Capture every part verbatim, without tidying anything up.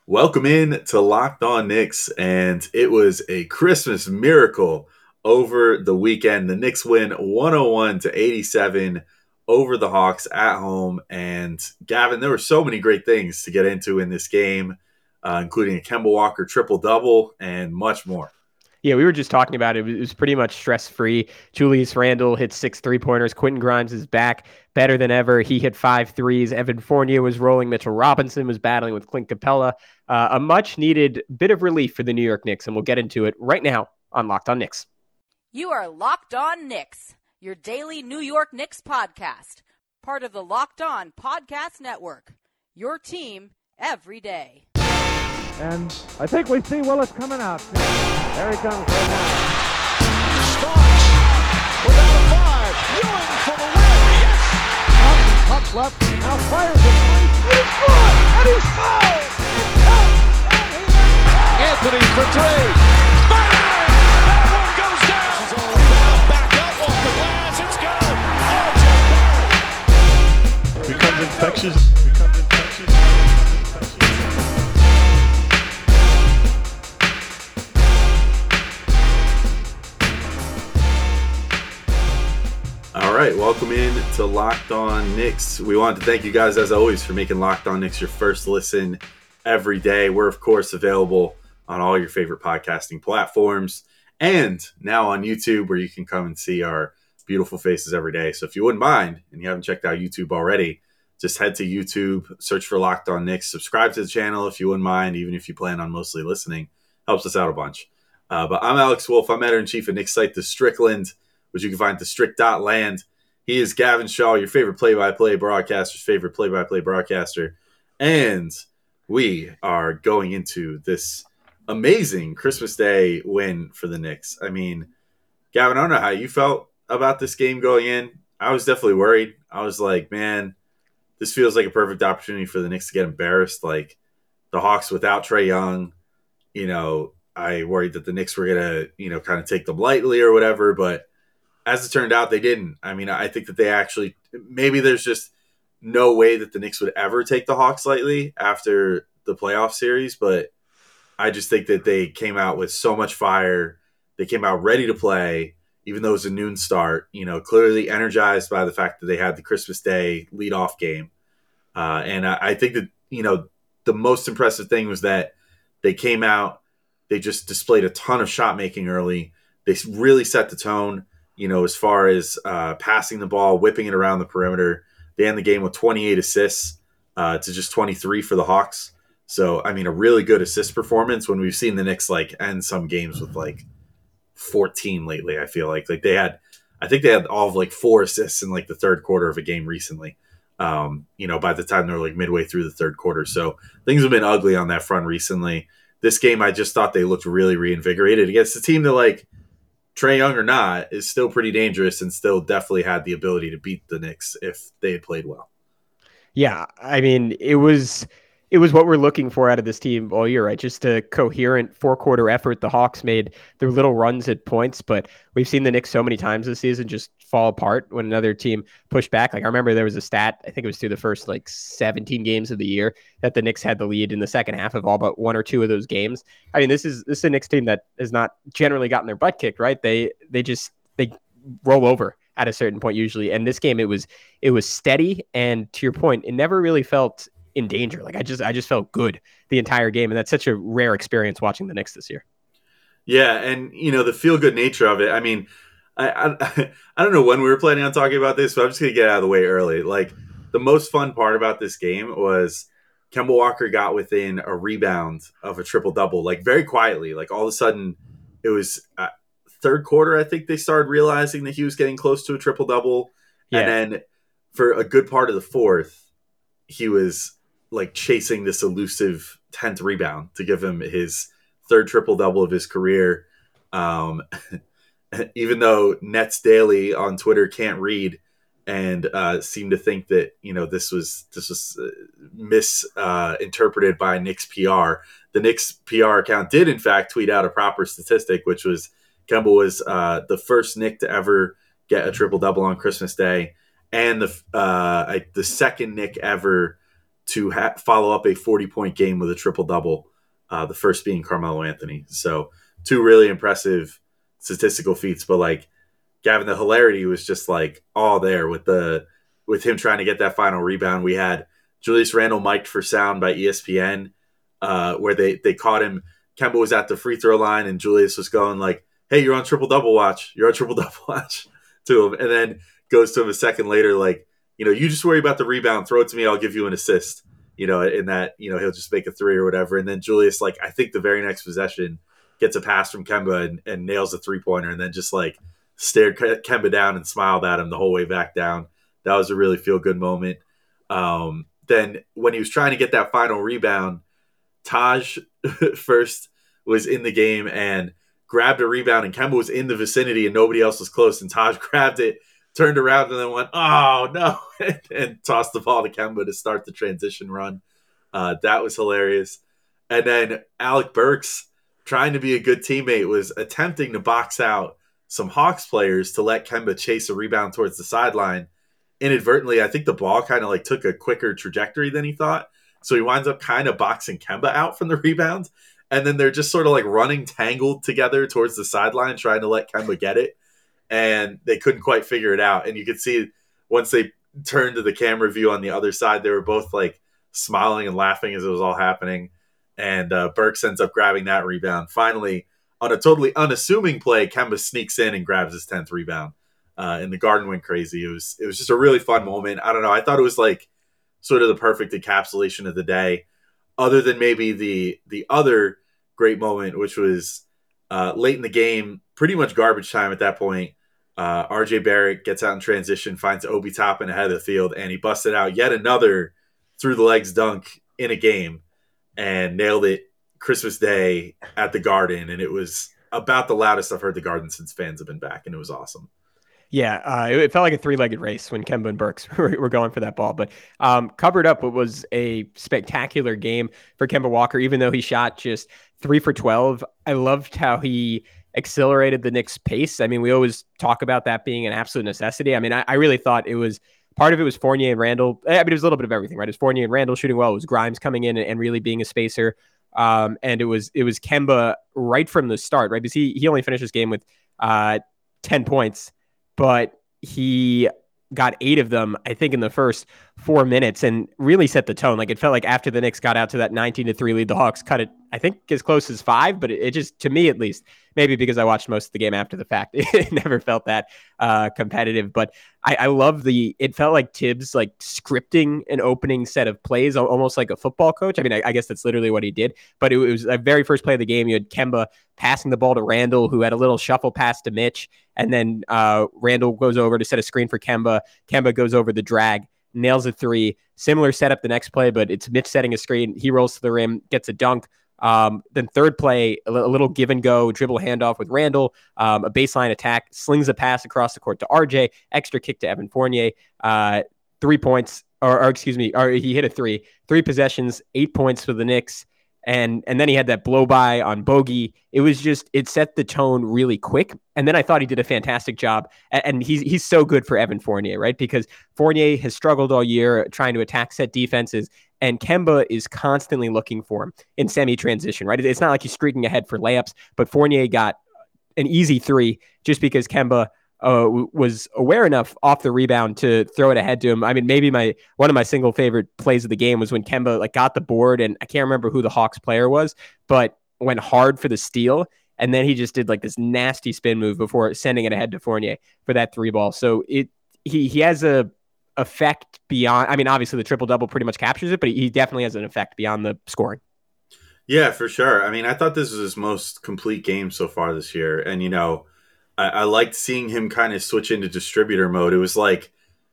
Welcome in to Locked On Knicks, and it was a Christmas miracle over the weekend. The Knicks win one oh one to eighty-seven over the Hawks at home. And Gavin, there were so many great things to get into in this game, uh, including a Kemba Walker triple-double and much more. Yeah, we were just talking about it. It was pretty much stress-free. Julius Randle hit six three-pointers. Quentin Grimes is back better than ever. He hit five threes. Evan Fournier was rolling. Mitchell Robinson was battling with Clint Capella. Uh, a much-needed bit of relief for the New York Knicks, and we'll get into it right now on Locked On Knicks. You are Locked On Knicks, your daily New York Knicks podcast, part of the Locked On Podcast Network, your team every day. And I think we see Willis coming out. There he comes right now. Starks without a five. Ewing for the win. Yes! Up, up left. Now fires it. He's good. And he's fouled. Anthony for three. Bang! That one goes down. She's all foul. Back up off the glass. It's good. R J Barrett. Becomes infectious. Becomes infectious. All right, welcome in to Locked On Knicks. We wanted to thank you guys, as always, for making Locked On Knicks your first listen every day. We're, of course, available on all your favorite podcasting platforms and now on YouTube, where you can come and see our beautiful faces every day. So if you wouldn't mind, and you haven't checked out YouTube already, just head to YouTube, search for Locked On Knicks, subscribe to the channel if you wouldn't mind, even if you plan on mostly listening. Helps us out a bunch. Uh, but I'm Alex Wolf. I'm editor-in-chief of Knicks site, The Strickland, which you can find at the strict dot land. He is Gavin Shaw, your favorite play-by-play broadcaster's favorite play-by-play broadcaster. And we are going into this amazing Christmas Day win for the Knicks. I mean, Gavin, I don't know how you felt about this game going in. I was definitely worried. I was like, man, this feels like a perfect opportunity for the Knicks to get embarrassed. Like the Hawks without Trae Young, you know, I worried that the Knicks were going to, you know, kind of take them lightly or whatever, but as it turned out, they didn't. I mean, I think that they actually – maybe there's just no way that the Knicks would ever take the Hawks lightly after the playoff series, but I just think that they came out with so much fire. They came out ready to play, even though it was a noon start, you know, clearly energized by the fact that they had the Christmas Day leadoff game. Uh, and I, I think that, you know, the most impressive thing was that they came out, they just displayed a ton of shot making early. They really set the tone. You know, as far as uh, passing the ball, whipping it around the perimeter. They end the game with twenty-eight assists uh, to just twenty-three for the Hawks. So, I mean, a really good assist performance when we've seen the Knicks, like, end some games with, like, fourteen lately, I feel like. Like, they had – I think they had all of, like, four assists in, like, the third quarter of a game recently, um, you know, by the time they were, like, midway through the third quarter. So, things have been ugly on that front recently. This game, I just thought they looked really reinvigorated against a team that, like – Trae Young or not, is still pretty dangerous and still definitely had the ability to beat the Knicks if they had played well. Yeah, I mean, it was it was what we're looking for out of this team all year, right? Just a coherent four-quarter effort. The Hawks made their little runs at points, but we've seen the Knicks so many times this season just fall apart when another team pushed back. Like, I remember there was a stat, I think it was through the first, like, seventeen games of the year, that the Knicks had the lead in the second half of all but one or two of those games. I mean, this is this is a Knicks team that has not generally gotten their butt kicked, right? They they just they roll over at a certain point usually. And this game, it was it was steady, and to your point, it never really felt in danger. Like I just I just felt good the entire game, and that's such a rare experience watching the Knicks this year. Yeah, and you know the feel good nature of it. I mean, I I, I don't know when we were planning on talking about this, but I'm just gonna get out of the way early. Like the most fun part about this game was Kemba Walker got within a rebound of a triple double, like very quietly. Like all of a sudden, it was uh, third quarter. I think they started realizing that he was getting close to a triple double, yeah. And then for a good part of the fourth, he was like chasing this elusive tenth rebound to give him his third triple double of his career. Um, even though Nets Daily on Twitter can't read and uh, seem to think that, you know, this was this was uh, misinterpreted uh, by Knicks P R. The Knicks P R account did, in fact, tweet out a proper statistic, which was Kemba was uh, the first Knick to ever get a triple double on Christmas Day, and the uh, I, the second Knick ever to ha- follow up a forty-point game with a triple-double, uh, the first being Carmelo Anthony. So two really impressive statistical feats, but like Gavin, the hilarity was just like all there with the with him trying to get that final rebound. We had Julius Randle mic'd for sound by E S P N, uh, where they they caught him. Kemba was at the free throw line, and Julius was going like, "Hey, you're on triple double watch. You're on triple double watch," to him, and then goes to him a second later, like, you know, you just worry about the rebound, throw it to me, I'll give you an assist. You know, in that, you know, he'll just make a three or whatever. And then Julius, like, I think the very next possession gets a pass from Kemba and, and nails a three pointer, and then just like stared Kemba down and smiled at him the whole way back down. That was a really feel good moment. Um, then when he was trying to get that final rebound, Taj first was in the game and grabbed a rebound, and Kemba was in the vicinity and nobody else was close. And Taj grabbed it, turned around, and then went, "Oh no," and, and tossed the ball to Kemba to start the transition run. Uh, that was hilarious. And then Alec Burks, trying to be a good teammate, was attempting to box out some Hawks players to let Kemba chase a rebound towards the sideline. Inadvertently, I think the ball kind of like took a quicker trajectory than he thought. So he winds up kind of boxing Kemba out from the rebound. And then they're just sort of like running tangled together towards the sideline, trying to let Kemba get it. And they couldn't quite figure it out. And you could see once they turned to the camera view on the other side, they were both like smiling and laughing as it was all happening. And uh, Burks ends up grabbing that rebound. Finally, on a totally unassuming play, Kemba sneaks in and grabs his tenth rebound. Uh, and the Garden went crazy. It was it was just a really fun moment. I don't know. I thought it was like sort of the perfect encapsulation of the day, other than maybe the the other great moment, which was uh, late in the game, pretty much garbage time at that point. Uh, R J Barrett gets out in transition, finds Obi Toppin ahead of the field, and he busted out yet another through the legs dunk in a game and nailed it Christmas Day at the Garden. And it was about the loudest I've heard the Garden since fans have been back, and it was awesome. Yeah, uh, it, it felt like a three-legged race when Kemba and Burks were, were going for that ball. But um, covered up, it was a spectacular game for Kemba Walker, even though he shot just three for twelve. I loved how he accelerated the Knicks' pace. I mean, we always talk about that being an absolute necessity. I mean, I, I really thought it was part of it was Fournier and Randle. I mean, it was a little bit of everything, right? It was Fournier and Randle shooting well. It was Grimes coming in and, and really being a spacer. Um, and it was it was Kemba right from the start, right? Because he he only finished this game with uh, ten points, but he got eight of them, I think, in the first four minutes and really set the tone. Like, it felt like after the Knicks got out to that nineteen to three lead, the Hawks cut it, I think, as close as five, but it, it just, to me at least, maybe because I watched most of the game after the fact, it never felt that uh, competitive. But I, I love the, it felt like Tibbs like scripting an opening set of plays, almost like a football coach. I mean, I, I guess that's literally what he did, but it, it was a very first play of the game. You had Kemba passing the ball to Randle, who had a little shuffle pass to Mitch. And then uh, Randle goes over to set a screen for Kemba. Kemba goes over the drag, nails a three. Similar setup the next play, but it's Mitch setting a screen. He rolls to the rim, gets a dunk. Um, then third play, a little give and go, dribble handoff with Randle, um, a baseline attack, slings a pass across the court to R J, extra kick to Evan Fournier, uh, three points, or, or excuse me, or he hit a three, three possessions, eight points for the Knicks. And and then he had that blow by on Bogey. It was just, it set the tone really quick. And then I thought he did a fantastic job. And he's he's so good for Evan Fournier, right? Because Fournier has struggled all year trying to attack set defenses. And Kemba is constantly looking for him in semi-transition, right? It's not like he's streaking ahead for layups, but Fournier got an easy three just because Kemba Uh, was aware enough off the rebound to throw it ahead to him. I mean, maybe my one of my single favorite plays of the game was when Kemba like got the board, and I can't remember who the Hawks player was, but went hard for the steal, and then he just did like this nasty spin move before sending it ahead to Fournier for that three ball. So it he he has a effect beyond. I mean, obviously the triple double pretty much captures it, but he definitely has an effect beyond the scoring. Yeah, for sure. I mean, I thought this was his most complete game so far this year, and you know, I, I liked seeing him kind of switch into distributor mode. It was like,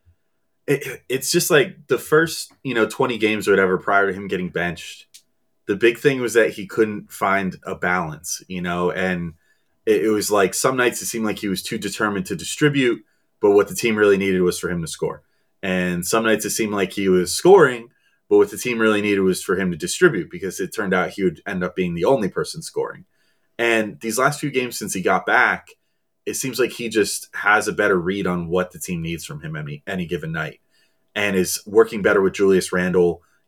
it, it's just like the first, you know, twenty games or whatever prior to him getting benched. The big thing was that he couldn't find a balance, you know, and it, it was like some nights it seemed like he was too determined to distribute, but what the team really needed was for him to score. And some nights it seemed like he was scoring, but what the team really needed was for him to distribute, because it turned out he would end up being the only person scoring. And these last few games since he got back, it seems like he just has a better read on what the team needs from him any, any given night, and is working better with Julius Randle,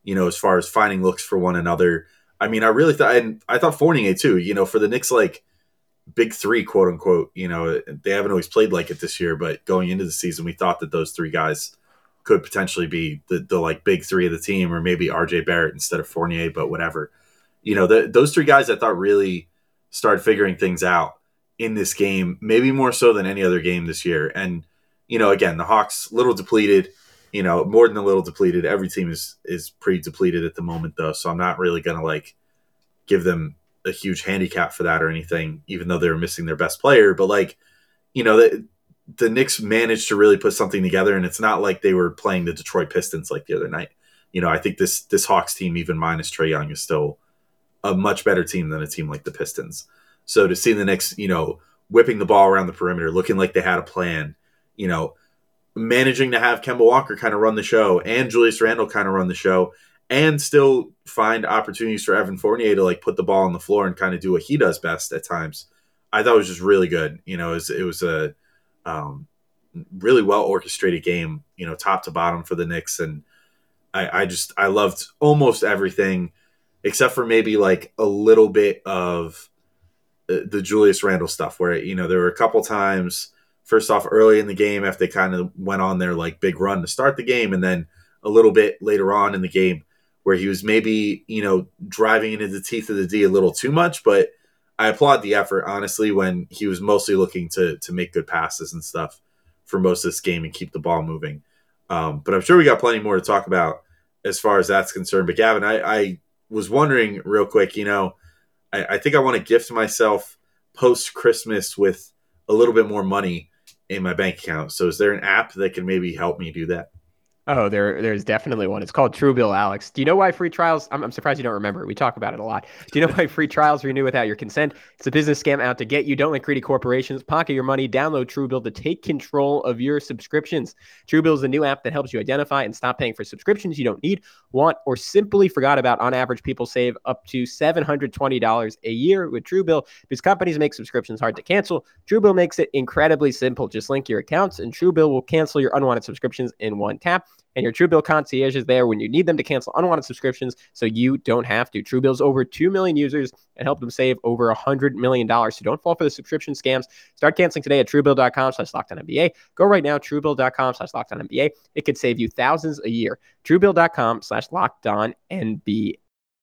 you know, as far as finding looks for one another. I mean, I really thought, and I thought Fournier too, you know, for the Knicks, like big three, quote unquote, you know, they haven't always played like it this year, but going into the season, we thought that those three guys could potentially be the, the like big three of the team, or maybe R J Barrett instead of Fournier, but whatever. You know, the, those three guys I thought really started figuring things out in this game, maybe more so than any other game this year. And, you know, again, the Hawks, little depleted, you know, more than a little depleted. Every team is is pretty depleted at the moment, though. So I'm not really going to like give them a huge handicap for that or anything, even though they were missing their best player. But like, you know, the, the Knicks managed to really put something together, and it's not like they were playing the Detroit Pistons like the other night. You know, I think this this Hawks team, even minus Trae Young, is still a much better team than a team like the Pistons. So to see the Knicks, you know, whipping the ball around the perimeter, looking like they had a plan, you know, managing to have Kemba Walker kind of run the show and Julius Randle kind of run the show, and still find opportunities for Evan Fournier to like put the ball on the floor and kind of do what he does best at times. I thought it was just really good. You know, it was, it was a um, really well orchestrated game, you know, top to bottom for the Knicks. And I, I just, I loved almost everything except for maybe like a little bit of the, the Julius Randle stuff where, you know, there were a couple times, first off, early in the game after they kind of went on their like big run to start the game, and then a little bit later on in the game where he was maybe, you know, driving into the teeth of the D a little too much. But I applaud the effort, honestly, when he was mostly looking to to make good passes and stuff for most of this game and keep the ball moving. Um, but I'm sure we got plenty more to talk about as far as that's concerned. But Gavin, I, I was wondering real quick, you know, I, I think I want to gift myself post-Christmas with a little bit more money in my bank account. So is there an app that can maybe help me do that? Oh, there, there's definitely one. It's called Truebill, Alex. Do you know why free trials? I'm, I'm surprised you don't remember. We talk about it a lot. Do you know why free trials renew without your consent? It's a business scam out to get you. Don't let greedy corporations pocket your money. Download Truebill to take control of your subscriptions. Truebill is the new app that helps you identify and stop paying for subscriptions you don't need, want, or simply forgot about. On average, people save up to seven hundred twenty dollars a year with Truebill because companies make subscriptions hard to cancel. Truebill makes it incredibly simple. Just link your accounts, and Truebill will cancel your unwanted subscriptions in one tap. And your Truebill concierge is there when you need them to cancel unwanted subscriptions so you don't have to. Truebill's over two million users and help them save over one hundred million dollars. So don't fall for the subscription scams. Start canceling today at Truebill.com slash LockedOnNBA. Go right now, Truebill.com slash LockedOnNBA. It could save you thousands a year. Truebill.com slash LockedOnNBA.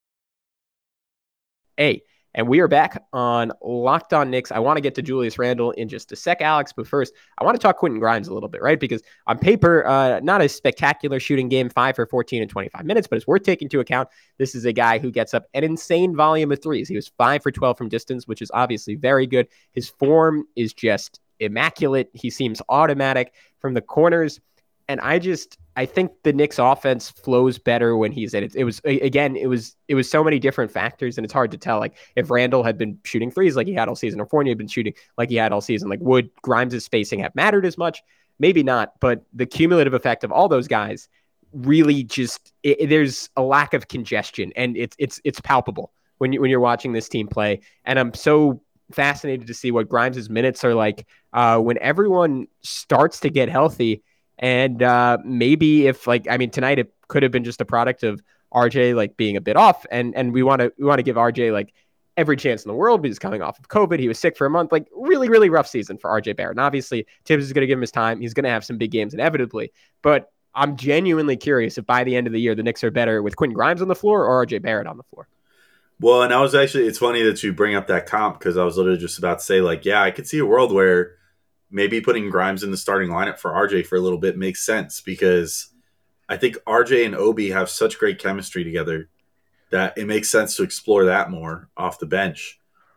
And we are back on Locked On Knicks. I want to get to Julius Randle in just a sec, Alex. But first, I want to talk Quentin Grimes a little bit, right? Because on paper, uh, not a spectacular shooting game, five for fourteen in twenty-five minutes, but it's worth taking into account. This is a guy who gets up an insane volume of threes. He was five for twelve from distance, which is obviously very good. His form is just immaculate. He seems automatic from the corners. And I just, I think the Knicks offense flows better when he's in it. It was, again, it was, it was so many different factors, and it's hard to tell. Like if Randle had been shooting threes like he had all season, or Fournier had been shooting like he had all season, like would Grimes' spacing have mattered as much? Maybe not, but the cumulative effect of all those guys really just, it, there's a lack of congestion, and it's, it's, it's palpable when you, when you're watching this team play. And I'm so fascinated to see what Grimes' minutes are like uh, when everyone starts to get healthy. And uh, maybe if like, I mean, tonight it could have been just a product of R J like being a bit off, and and we want to we want to give R J like every chance in the world. He's coming off of COVID. He was sick for a month. Like really, really rough season for R J Barrett. And obviously Tibbs is going to give him his time. He's going to have some big games inevitably. But I'm genuinely curious if by the end of the year the Knicks are better with Quentin Grimes on the floor or R J Barrett on the floor. Well, and I was actually, it's funny that you bring up that comp, because I was literally just about to say, like, yeah, I could see a world where maybe putting Grimes in the starting lineup for R J for a little bit makes sense, because I think R J and Obi have such great chemistry together that it makes sense to explore that more off the bench.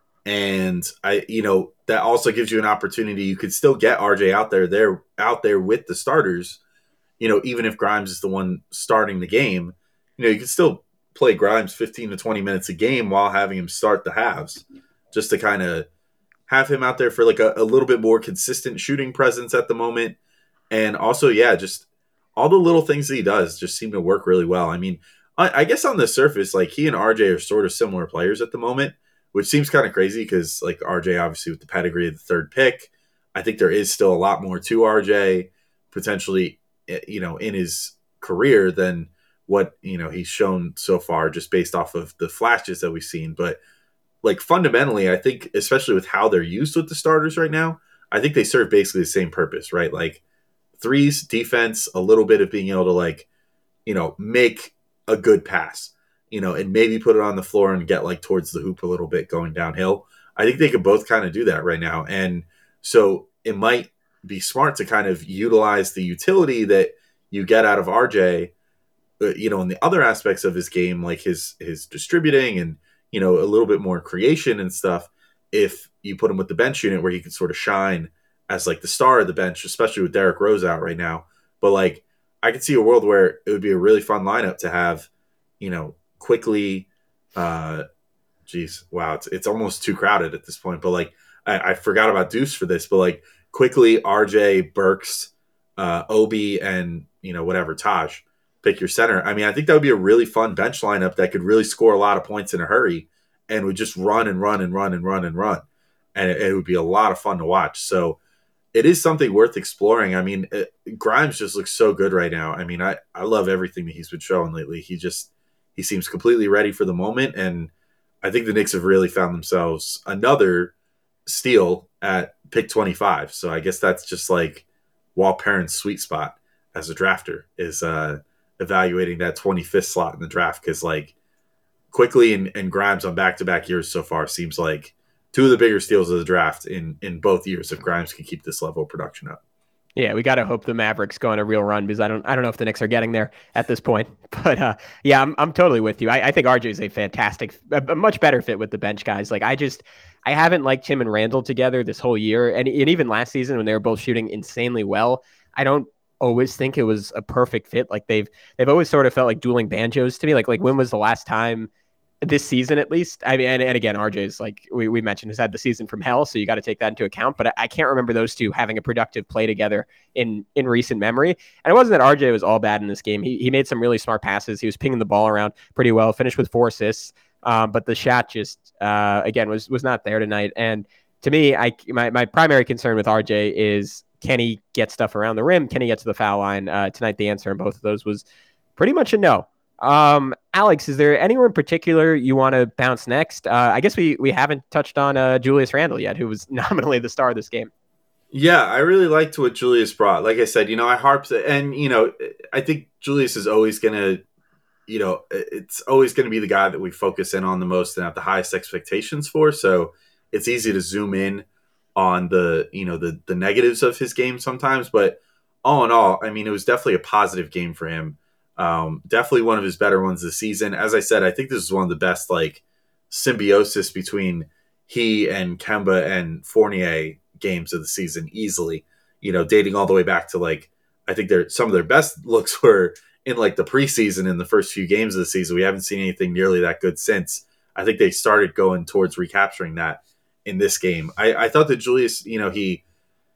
And I, you know, that also gives you an opportunity. You could still get R J out there, there, out there with the starters, you know, even if Grimes is the one starting the game, you know, you could still play Grimes fifteen to twenty minutes a game while having him start the halves, just to kind of have him out there for like a, a little bit more consistent shooting presence at the moment. And also, yeah, just all the little things that he does just seem to work really well. I mean, I, I guess on the surface, like he and R J are sort of similar players at the moment, which seems kind of crazy because like R J obviously with the pedigree of the third pick, I think there is still a lot more to R J potentially, you know, in his career than what, you know, he's shown so far just based off of the flashes that we've seen. But like fundamentally, I think, especially with how they're used with the starters right now, I think they serve basically the same purpose, right? Like threes, defense, a little bit of being able to like, you know, make a good pass, you know, and maybe put it on the floor and get like towards the hoop a little bit going downhill. I think they could both kind of do that right now. And so it might be smart to kind of utilize the utility that you get out of R J, uh, you know, in the other aspects of his game, like his, his distributing and, you know, a little bit more creation and stuff. If you put him with the bench unit where he could sort of shine as like the star of the bench, especially with Derrick Rose out right now. But like, I could see a world where it would be a really fun lineup to have, you know, quickly, uh, geez, wow, it's, it's almost too crowded at this point. But like, I, I forgot about Deuce for this, but like quickly R J, Burks, uh, Obi, and, you know, whatever, Taj, pick your center. I mean, I think that would be a really fun bench lineup that could really score a lot of points in a hurry and would just run and run and run and run and run. And it, it would be a lot of fun to watch. So it is something worth exploring. I mean, it, Grimes just looks so good right now. I mean, I, I love everything that he's been showing lately. He just, he seems completely ready for the moment. And I think the Knicks have really found themselves another steal at pick twenty-five. So I guess that's just like Walt Perrin's sweet spot as a drafter is uh, evaluating that twenty-fifth slot in the draft. Cause like Quickly and, and Grimes on back-to-back years so far seems like two of the bigger steals of the draft in, in both years if Grimes can keep this level of production up. Yeah, we got to hope the Mavericks go on a real run because I don't I don't know if the Knicks are getting there at this point. But uh, yeah, I'm I'm totally with you. I, I think R J is a fantastic, a, a much better fit with the bench guys. Like I just, I haven't liked him and Randall together this whole year. And, and even last season when they were both shooting insanely well, I don't always think it was a perfect fit. Like they've, they've always sort of felt like dueling banjos to me. Like, like when was the last time this season, at least? I mean, and, and again, R J's like we, we mentioned has had the season from hell, so you got to take that into account. But I, I can't remember those two having a productive play together in in recent memory. And it wasn't that R J was all bad in this game. He he made some really smart passes. He was pinging the ball around pretty well. Finished with four assists, um, but the shot just uh, again was was not there tonight. And to me, I my my primary concern with R J is can he get stuff around the rim? Can he get to the foul line? Uh, tonight, the answer in both of those was pretty much a no. Um, Alex, is there anywhere in particular you want to bounce next? Uh, I guess we we haven't touched on uh, Julius Randle yet, who was nominally the star of this game. Yeah, I really liked what Julius brought. Like I said, you know, I harped, and you know, I think Julius is always going to, you know, it's always going to be the guy that we focus in on the most and have the highest expectations for. So it's easy to zoom in on the, you know, the the negatives of his game sometimes. But all in all, I mean, it was definitely a positive game for him. Um, definitely one of his better ones this season. As I said, I think this is one of the best like symbiosis between he and Kemba and Fournier games of the season easily, you know, dating all the way back to like, I think they're some of their best looks were in like the preseason in the first few games of the season. We haven't seen anything nearly that good since. I think they started going towards recapturing that in this game. I, I thought that Julius, you know, he,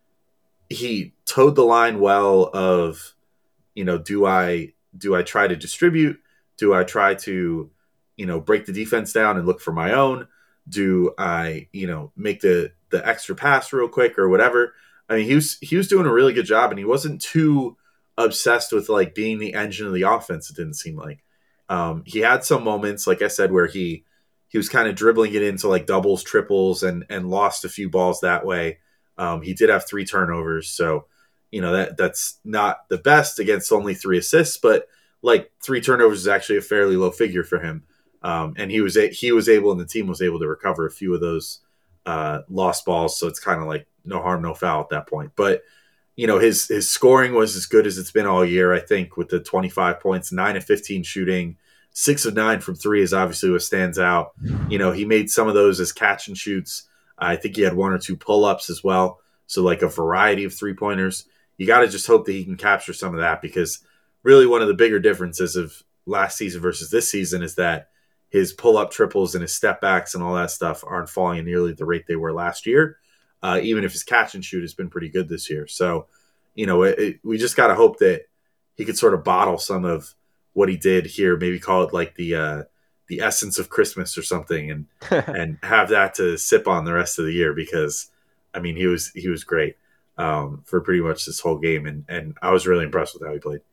he towed the line well of, you know, do I, Do I try to distribute? Do I try to, you know, break the defense down and look for my own? Do I, you know, make the the extra pass real quick or whatever? I mean, he was he was doing a really good job, and he wasn't too obsessed with like being the engine of the offense. It didn't seem like um, he had some moments, like I said, where he he was kind of dribbling it into like doubles, triples, and and lost a few balls that way. Um, he did have three turnovers, so. You know, that that's not the best against only three assists, but like three turnovers is actually a fairly low figure for him. Um, and he was a, he was able and the team was able to recover a few of those uh, lost balls. So it's kind of like no harm, no foul at that point. But, you know, his his scoring was as good as it's been all year, I think, with the twenty-five points, nine of fifteen shooting, six of nine from three is obviously what stands out. You know, he made some of those as catch and shoots. I think he had one or two pull-ups as well. So like a variety of three-pointers. You got to just hope that he can capture some of that because really one of the bigger differences of last season versus this season is that his pull-up triples and his step-backs and all that stuff aren't falling at nearly the rate they were last year, uh, even if his catch and shoot has been pretty good this year. So, you know, it, it, we just got to hope that he could sort of bottle some of what he did here, maybe call it like the uh, the essence of Christmas or something and and have that to sip on the rest of the year because, I mean, he was he was great. Um, for pretty much this whole game, and and I was really impressed with how he played.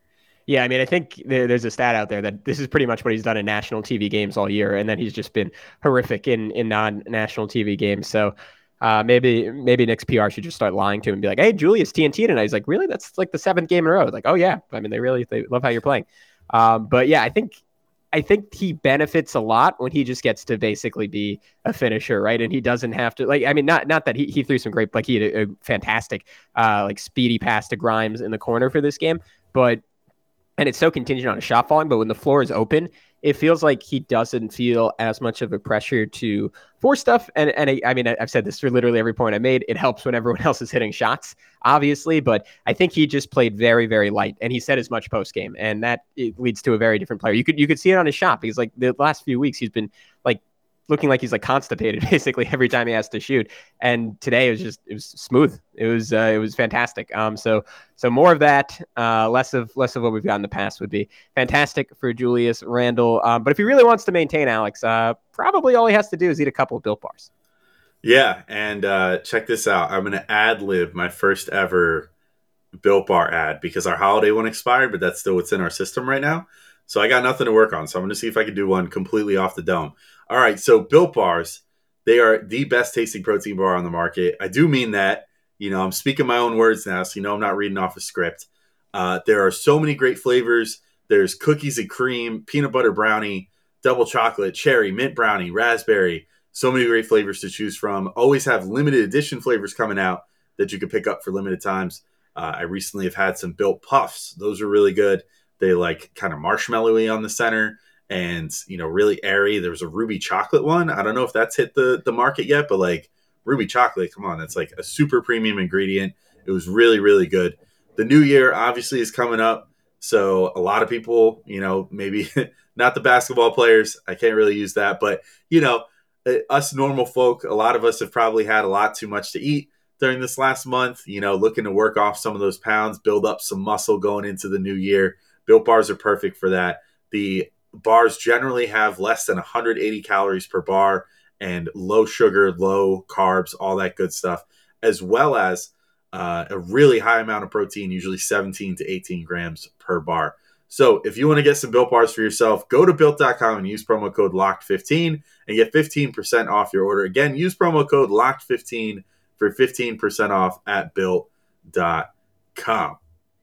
Yeah, I mean, I think there, there's a stat out there that this is pretty much what he's done in national T V games all year, and then he's just been horrific in in non-national T V games. So uh, maybe maybe Knicks P R should just start lying to him and be like, "Hey, Julius T N T tonight." He's like, "Really? That's like the seventh game in a row." Like, "Oh yeah." I mean, they really they love how you're playing. Um, but yeah, I think I think he benefits a lot when he just gets to basically be a finisher, right? And he doesn't have to like. I mean, not not that he he threw some great like he had a, a fantastic uh, like speedy pass to Grimes in the corner for this game, but. And it's so contingent on a shot falling, but when the floor is open, it feels like he doesn't feel as much of a pressure to force stuff. And and I, I mean, I've said this for literally every point I made. It helps when everyone else is hitting shots, obviously, but I think he just played very, very light, and he said as much post game, and that it leads to a very different player. You could you could see it on his shot because like the last few weeks he's been like looking like he's like constipated basically every time he has to shoot. And today it was just, it was smooth. It was, uh, it was fantastic. Um, so, so more of that, uh, less of, less of what we've got in the past would be fantastic for Julius Randle. Um, but if he really wants to maintain Alex, uh, probably all he has to do is eat a couple of Built Bars. Yeah. And, uh, check this out. I'm going to ad lib my first ever Built Bar ad because our holiday one expired, but that's still what's in our system right now. So I got nothing to work on. So I'm going to see if I can do one completely off the dome. All right, so Built Bars, they are the best tasting protein bar on the market. I do mean that. You know, I'm speaking my own words now, so you know I'm not reading off a script. Uh, there are so many great flavors. There's cookies and cream, peanut butter brownie, double chocolate, cherry, mint brownie, raspberry. So many great flavors to choose from. Always have limited edition flavors coming out that you can pick up for limited times. Uh, I recently have had some Built Puffs. Those are really good. They like kind of marshmallowy on the center. And, you know, really airy. There was a ruby chocolate one. I don't know if that's hit the, the market yet, but like ruby chocolate, come on, that's like a super premium ingredient. It was really, really good. The new year obviously is coming up. So a lot of people, you know, maybe not the basketball players. I can't really use that. But, you know, us normal folk, a lot of us have probably had a lot too much to eat during this last month, you know, looking to work off some of those pounds, build up some muscle going into the new year. Built Bars are perfect for that. The bars generally have less than one hundred eighty calories per bar and low sugar, low carbs, all that good stuff, as well as uh, a really high amount of protein, usually seventeen to eighteen grams per bar. So if you want to get some Built Bars for yourself, go to built dot com and use promo code locked fifteen and get fifteen percent off your order. Again, use promo code locked fifteen for fifteen percent off at built dot com.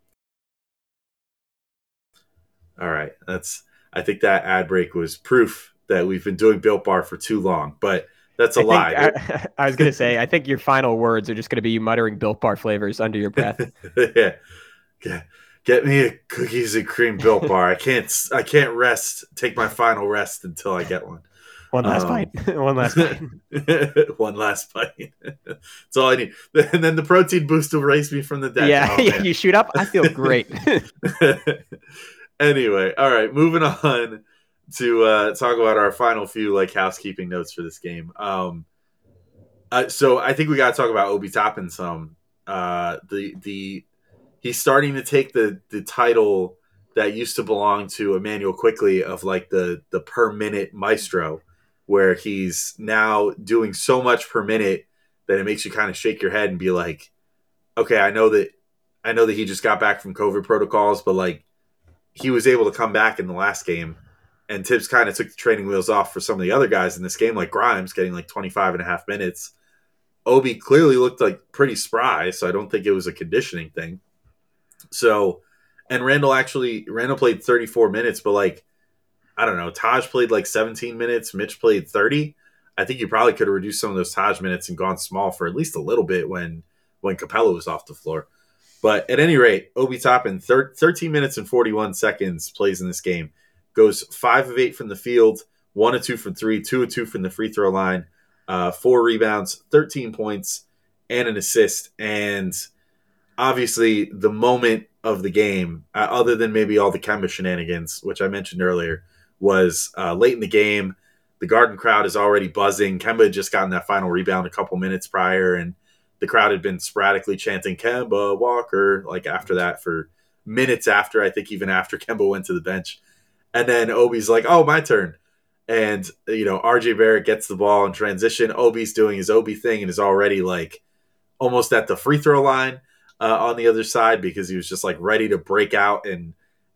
All right, that's I think that ad break was proof that we've been doing Built Bar for too long, but that's a I lie. I, I was going to say, I think your final words are just going to be you muttering Built Bar flavors under your breath. Yeah. Get, get me a cookies and cream Built Bar. I can't I can't rest, take my final rest until I get one. One last Um, bite. One last bite. One last bite. That's all I need. And then the protein boost will raise me from the dead. Yeah, Oh, yeah, man. you shoot up. I feel great. Anyway, all right, moving on to uh, talk about our final few like housekeeping notes for this game. Um, uh, so I think we got to talk about Obi Toppin some. Uh, the the he's starting to take the the title that used to belong to Emmanuel Quickley of like the the per minute maestro, where he's now doing so much per minute that it makes you kind of shake your head and be like, okay, I know that I know that he just got back from COVID protocols, but like he was able to come back in the last game, and Tibbs kind of took the training wheels off for some of the other guys in this game, like Grimes getting like twenty-five and a half minutes. Obi clearly looked like pretty spry, so I don't think it was a conditioning thing. So, and Randall actually, Randall played thirty-four minutes, but like, I don't know, Taj played like seventeen minutes, Mitch played thirty. I think you probably could have reduced some of those Taj minutes and gone small for at least a little bit when, when Capella was off the floor. But at any rate, Obi Toppin, thirteen minutes and forty-one seconds plays in this game. Goes five of eight from the field, one of two from three, two of two from the free throw line, uh, four rebounds, thirteen points, and an assist. And obviously the moment of the game, uh, other than maybe all the Kemba shenanigans, which I mentioned earlier, was uh, late in the game. The Garden crowd is already buzzing. Kemba had just gotten that final rebound a couple minutes prior, and the crowd had been sporadically chanting Kemba Walker like after that for minutes after, I think even after Kemba went to the bench. And then Obi's like, oh, my turn. And, you know, R J Barrett gets the ball in transition. Obi's doing his Obi thing and is already like almost at the free throw line uh, on the other side because he was just like ready to break out and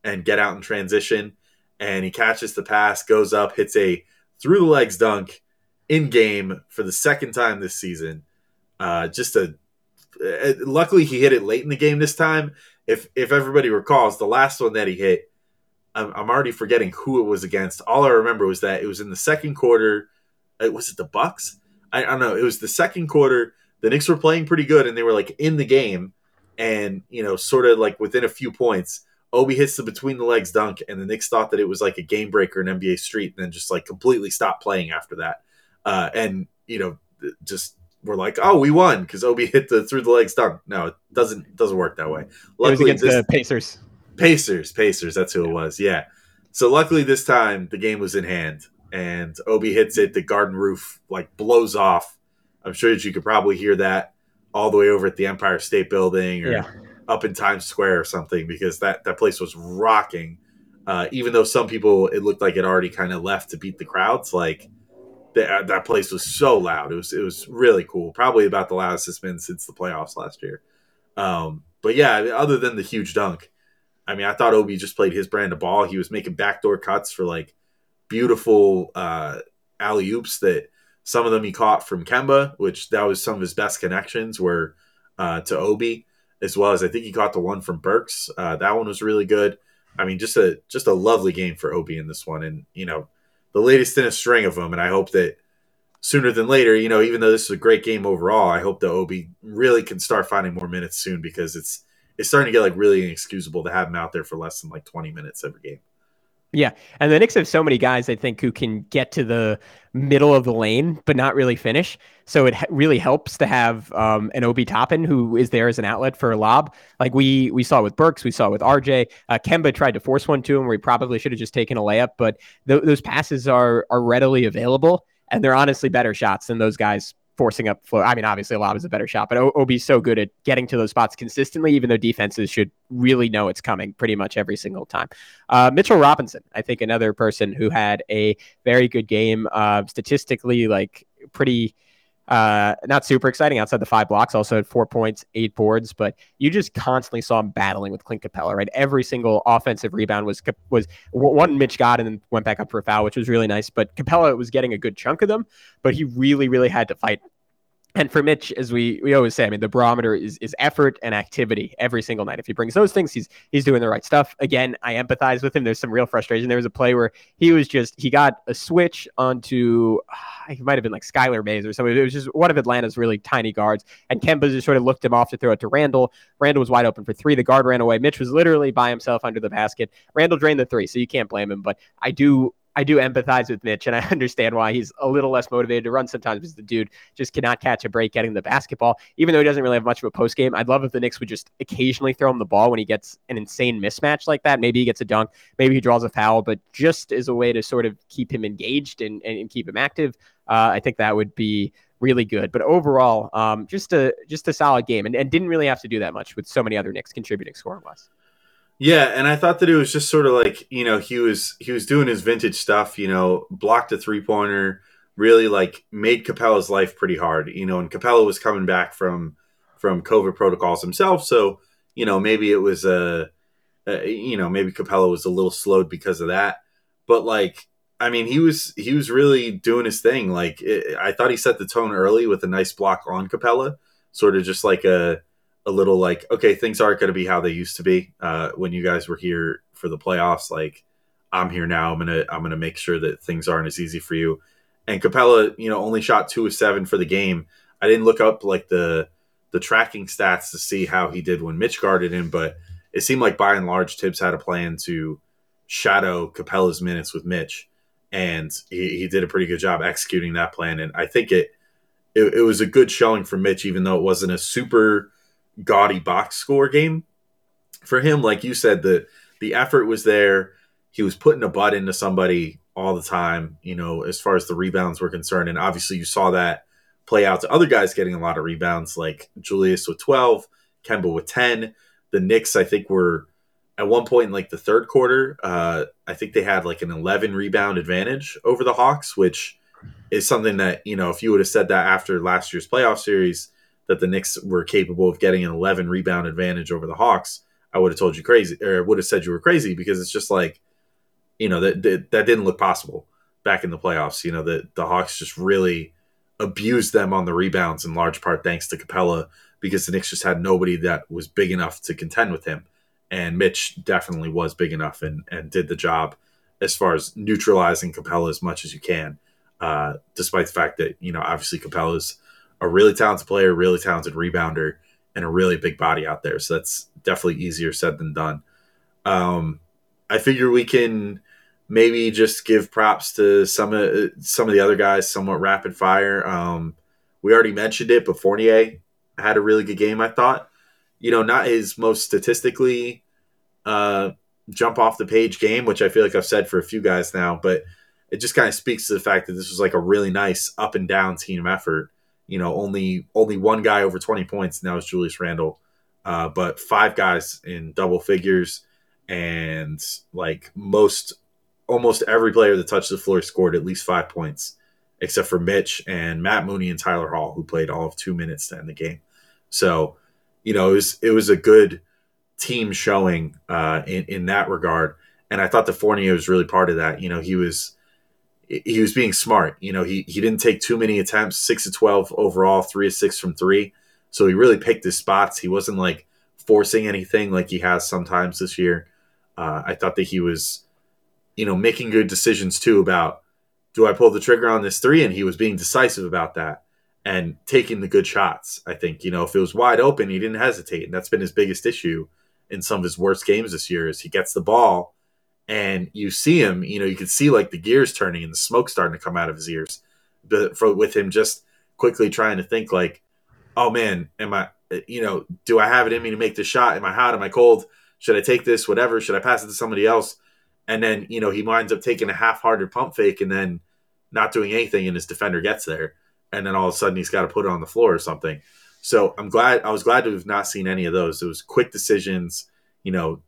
and get out in transition. And he catches the pass, goes up, hits a through the legs dunk in game for the second time this season. Uh, just a uh, luckily he hit it late in the game this time. If if everybody recalls, the last one that he hit, I'm, I'm already forgetting who it was against. All I remember was that it was in the second quarter. Uh, was it the Bucks? I, I don't know. It was the second quarter. The Knicks were playing pretty good, and they were like in the game, and you know, sort of like within a few points. Obi hits the between the legs dunk, and the Knicks thought that it was like a game breaker in N B A Street, and then just like completely stopped playing after that. Uh, and you know, just we're like, oh, we won because Obi hit the through the legs dunk. No, it doesn't doesn't work that way. Luckily, it was against this, the Pacers. Pacers, Pacers. That's who it was. Yeah. So luckily this time the game was in hand, and Obi hits it. The garden roof like blows off. I'm sure that you could probably hear that all the way over at the Empire State Building or yeah. up in Times Square or something, because that, that place was rocking. Uh, even though some people, it looked like it already kind of left to beat the crowds. Like that, that place was so loud. It was, it was really cool. Probably about the loudest it's been since the playoffs last year. Um, but yeah, other than the huge dunk, I mean, I thought Obi just played his brand of ball. He was making backdoor cuts for like beautiful uh, alley-oops that some of them he caught from Kemba, which that was some of his best connections were uh, to Obi, as well as I think he caught the one from Burks. Uh, that one was really good. I mean, just a just a lovely game for Obi in this one, and you know, the latest in a string of them. And I hope that sooner than later, you know, even though this is a great game overall, I hope that Obi really can start finding more minutes soon, because it's it's starting to get like really inexcusable to have him out there for less than like twenty minutes every game. Yeah, and the Knicks have so many guys, I think, who can get to the middle of the lane but not really finish. So it ha- really helps to have um, an Obi Toppin who is there as an outlet for a lob. Like we we saw with Burks, we saw with R J. Uh, Kemba tried to force one to him where he probably should have just taken a layup, but th- those passes are are readily available, and they're honestly better shots than those guys forcing up flow. I mean, obviously a lob is a better shot, but o- Obi's so good at getting to those spots consistently, even though defenses should really know it's coming pretty much every single time. Uh, Mitchell Robinson, I think another person who had a very good game, uh, statistically, like pretty, uh, not super exciting outside the five blocks, also had four points, eight boards, but you just constantly saw him battling with Clint Capella, right? Every single offensive rebound was, was one Mitch got and then went back up for a foul, which was really nice, but Capella was getting a good chunk of them, but he really, really had to fight. And for Mitch, as we, we always say, I mean, the barometer is is effort and activity every single night. If he brings those things, he's he's doing the right stuff. Again, I empathize with him. There's some real frustration. There was a play where he was just, he got a switch onto, uh, he might have been like Skylar Mays or something. It was just one of Atlanta's really tiny guards. And Kemba just sort of looked him off to throw it to Randall. Randall was wide open for three. The guard ran away. Mitch was literally by himself under the basket. Randall drained the three, so you can't blame him. But I do... I do empathize with Mitch, and I understand why he's a little less motivated to run sometimes, because the dude just cannot catch a break getting the basketball, even though he doesn't really have much of a post game. I'd love if the Knicks would just occasionally throw him the ball when he gets an insane mismatch like that. Maybe he gets a dunk, maybe he draws a foul, but just as a way to sort of keep him engaged and, and, and keep him active, uh, I think that would be really good. But overall, um, just a just a solid game, and, and didn't really have to do that much with so many other Knicks contributing scoring-wise. Yeah, and I thought that it was just sort of like, you know, he was he was doing his vintage stuff, you know, blocked a three-pointer, really like made Capella's life pretty hard, you know, and Capella was coming back from from COVID protocols himself, so, you know, maybe it was a, a you know, maybe Capella was a little slowed because of that, but like, I mean, he was he was really doing his thing. Like, it, I thought he set the tone early with a nice block on Capella, sort of just like a a little like, okay, things aren't going to be how they used to be uh, when you guys were here for the playoffs. Like, I'm here now. I'm going to, I'm going to make sure that things aren't as easy for you. And Capella, you know, only shot two of seven for the game. I didn't look up like the, the tracking stats to see how he did when Mitch guarded him, but it seemed like by and large Tibbs had a plan to shadow Capella's minutes with Mitch. And he, he did a pretty good job executing that plan. And I think it, it, it was a good showing for Mitch, even though it wasn't a super gaudy box score game for him. Like you said, the the effort was there. He was putting a butt into somebody all the time, you know, as far as the rebounds were concerned. And obviously you saw that play out to other guys getting a lot of rebounds, like Julius with twelve, Kemba with ten. The Knicks, I think, were at one point in like the third quarter, uh, I think they had like an eleven rebound advantage over the Hawks, which is something that, you know, if you would have said that after last year's playoff series, that the Knicks were capable of getting an eleven rebound advantage over the Hawks, I would have told you crazy, or would have said you were crazy, because it's just like, you know, that that, that didn't look possible back in the playoffs. You know, the, the Hawks just really abused them on the rebounds in large part thanks to Capella, because the Knicks just had nobody that was big enough to contend with him. And Mitch definitely was big enough and, and did the job as far as neutralizing Capella as much as you can, uh, despite the fact that, you know, obviously Capella's a really talented player, really talented rebounder, and a really big body out there. So that's definitely easier said than done. Um, I figure we can maybe just give props to some of some of the other guys, somewhat rapid fire. Um, we already mentioned it, but Fournier had a really good game, I thought. You know, not his most statistically uh, jump off the page game, which I feel like I've said for a few guys now, but it just kind of speaks to the fact that this was like a really nice up and down team effort. You know, only only one guy over twenty points, and that was Julius Randle. Uh, but five guys in double figures, and like most, almost every player that touched the floor scored at least five points, except for Mitch and Matt Mooney and Tyler Hall, who played all of two minutes to end the game. So, you know, it was it was a good team showing uh, in in that regard, and I thought the Fournier was really part of that. You know, he was. He was being smart. You know, he he didn't take too many attempts, six of twelve overall, three of six from three. So he really picked his spots. He wasn't like forcing anything like he has sometimes this year. Uh, I thought that he was, you know, making good decisions too about, do I pull the trigger on this three? And he was being decisive about that and taking the good shots. I think, you know, if it was wide open, he didn't hesitate. And that's been his biggest issue in some of his worst games this year, is he gets the ball and you see him, you know, you can see like the gears turning and the smoke starting to come out of his ears, but for, with him just quickly trying to think like, oh man, am I, you know, do I have it in me to make this shot? Am I hot? Am I cold? Should I take this? Whatever. Should I pass it to somebody else? And then, you know, he winds up taking a half-hearted pump fake and then not doing anything, and his defender gets there. And then all of a sudden he's got to put it on the floor or something. So I'm glad, I was glad to have not seen any of those. It was quick decisions, you know,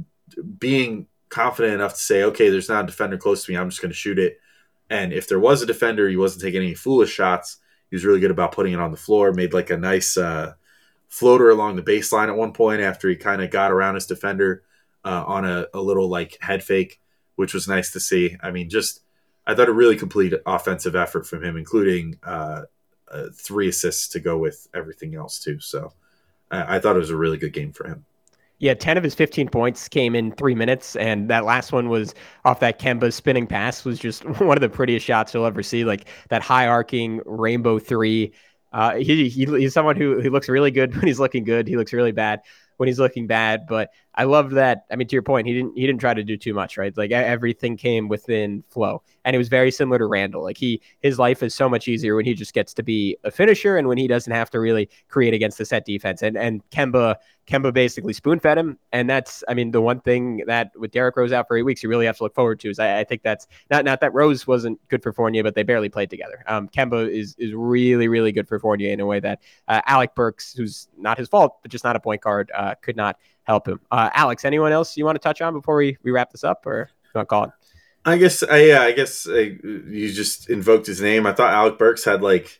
being confident enough to say, okay, there's not a defender close to me, I'm just going to shoot it. And if there was a defender, he wasn't taking any foolish shots. He was really good about putting it on the floor, made like a nice uh, floater along the baseline at one point after he kind of got around his defender uh, on a, a little like head fake, which was nice to see. I mean, just, I thought a really complete offensive effort from him, including uh, uh, three assists to go with everything else too. So uh, I thought it was a really good game for him. Yeah, ten of his fifteen points came in three minutes, and that last one was off that Kemba spinning pass. Was just one of the prettiest shots you'll ever see, like that high arcing rainbow three. Uh, he, he He's someone who, who looks really good when he's looking good. He looks really bad when he's looking bad, but I love that. I mean, to your point, he didn't he didn't try to do too much, right? Like everything came within flow, and it was very similar to Randle. Like he his life is so much easier when he just gets to be a finisher, and when he doesn't have to really create against the set defense. And and Kemba Kemba basically spoon fed him, and that's I mean the one thing that with Derrick Rose out for eight weeks, you really have to look forward to is I, I think that's not not that Rose wasn't good for Fournier, but they barely played together. Um, Kemba is is really really good for Fournier in a way that uh, Alec Burks, who's not his fault, but just not a point guard, uh, could not help him. Uh, Alex, anyone else you want to touch on before we, we wrap this up, or you want to call it? I guess, uh, yeah, I guess uh, you just invoked his name. I thought Alec Burks had like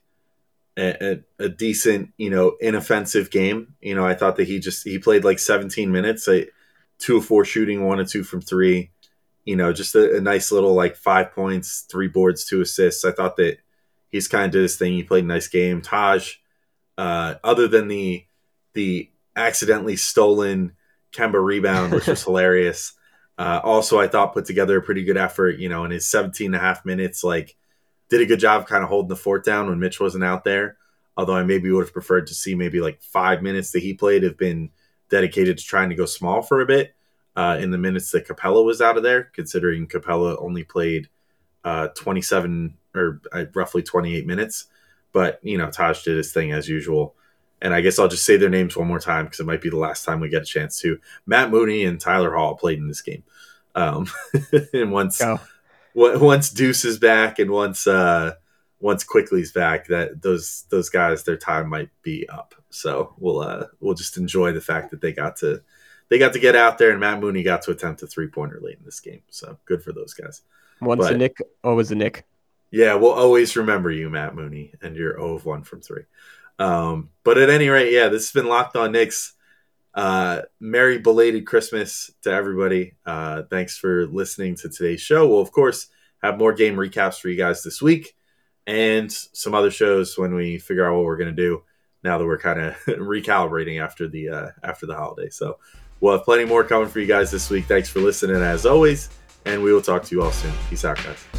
a, a, a decent, you know, inoffensive game. You know, I thought that he just, he played like seventeen minutes, like two of four shooting, one or two from three, you know, just a, a nice little like five points, three boards, two assists. I thought that he's kind of did his thing. He played a nice game. Taj, uh, other than the, the, accidentally stolen Kemba rebound, which was hilarious. Uh, also, I thought put together a pretty good effort, you know, in his seventeen and a half minutes, like did a good job kind of holding the fort down when Mitch wasn't out there. Although I maybe would have preferred to see maybe like five minutes that he played have been dedicated to trying to go small for a bit uh, in the minutes that Capella was out of there, considering Capella only played uh, twenty-seven or uh, roughly twenty-eight minutes. But, you know, Taj did his thing as usual. And I guess I'll just say their names one more time because it might be the last time we get a chance to. Matt Mooney and Tyler Hall played in this game. Um, and once Go. once Deuce is back and once uh, once Quickly's back, that those those guys, their time might be up. So we'll uh, we'll just enjoy the fact that they got to they got to get out there, and Matt Mooney got to attempt a three pointer late in this game. So good for those guys. Once but, a Nick, always a Nick. Yeah, we'll always remember you, Matt Mooney, and your zero of one from three. Um, but at any rate, yeah, this has been Locked On Knicks. Uh, Merry belated Christmas to everybody. Uh, thanks for listening to today's show. We'll, of course, have more game recaps for you guys this week and some other shows when we figure out what we're going to do now that we're kind of recalibrating after the uh, after the holiday. So we'll have plenty more coming for you guys this week. Thanks for listening as always, and we will talk to you all soon. Peace out, guys.